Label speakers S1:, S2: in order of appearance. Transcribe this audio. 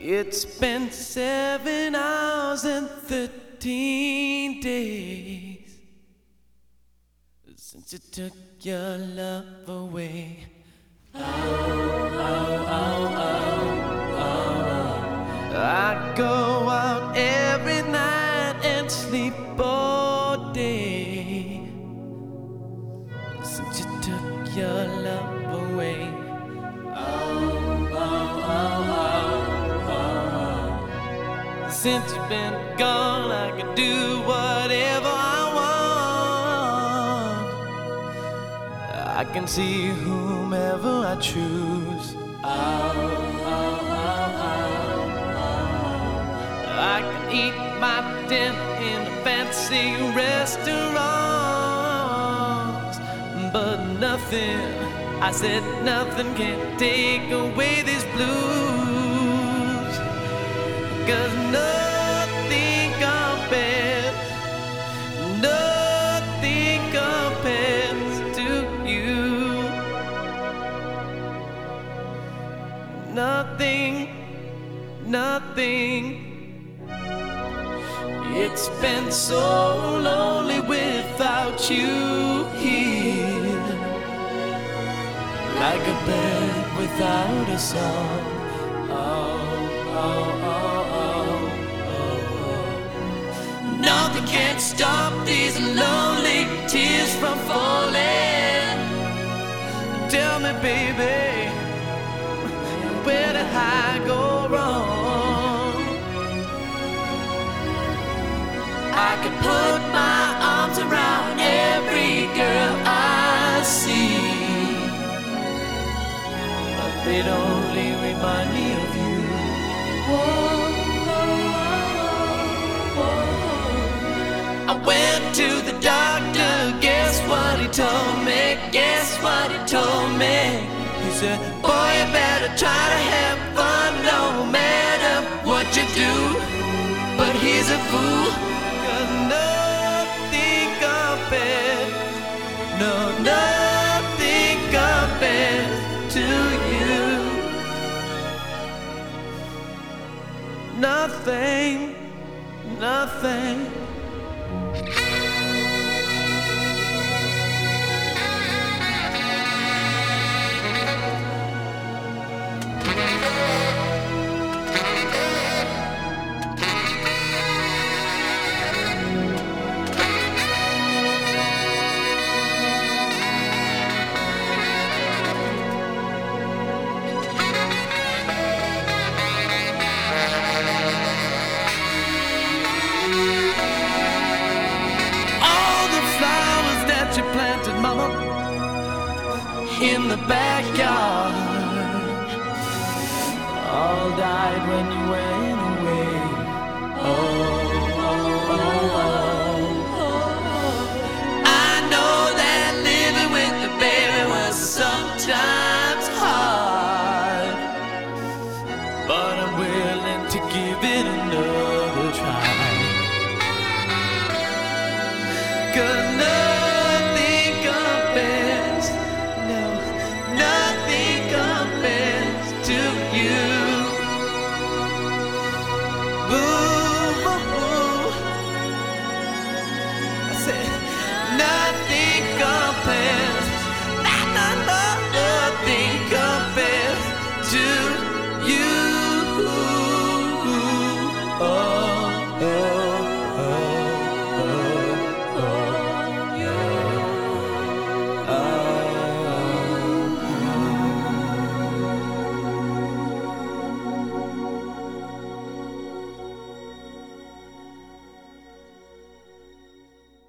S1: It's been 7 hours and 13 days since you took your love away. Oh, oh, oh, oh, oh. I go out every night and sleep all day since you took your love away. Oh, oh, oh, oh, oh. Since you've been gone, I can do whatever I want. I can see whomever I choose. Oh, oh, oh, oh, oh. I can eat my dinner in a fancy restaurant, but nothing, I said nothing can take away these blues. 'Cause nothing compares, nothing compares to you. Nothing, nothing. It's been so lonely without you here, like a bird without a song. Oh, oh, oh, oh, oh, oh. Nothing can stop these lonely tears from falling. Tell me, baby, where did I go wrong? I could put my arms around every girl I see, but they'd only remind me of you. Whoa, whoa, whoa, whoa. I went to the doctor, guess what he told me? Guess what he told me? He said, boy, you better try to have fun no matter what you do. But he's a fool, 'cause nothing compares, no, nothing compares to you. Nothing, nothing. You planted, mama, in the backyard, all died when you went away. Oh, oh, oh, oh, oh. I know that living with the baby was sometimes hard, but I'm willing to give it another try. 'Cause